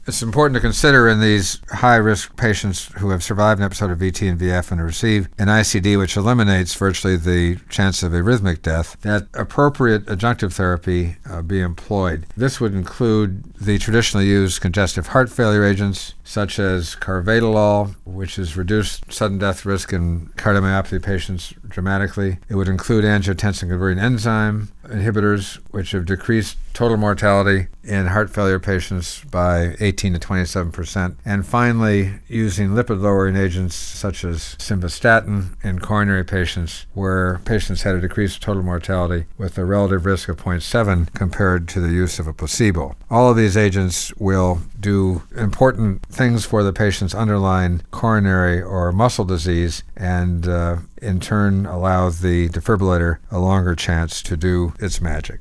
It's important to consider in these high-risk patients who have survived an episode of VT and VF and receive an ICD, which eliminates virtually the chance of arrhythmic death, that appropriate adjunctive therapy be employed. This would include the traditionally used congestive heart failure agents, such as carvedilol, which has reduced sudden death risk in cardiomyopathy patients dramatically. It would include angiotensin-converting enzyme inhibitors, which have decreased total mortality in heart failure patients by 18 to 27%. And finally, using lipid-lowering agents such as simvastatin in coronary patients, where patients had a decreased total mortality with a relative risk of 0.7 compared to the use of a placebo. All of these agents will do important things for the patient's underlying coronary or muscle disease, and in turn allow the defibrillator a longer chance to do its magic.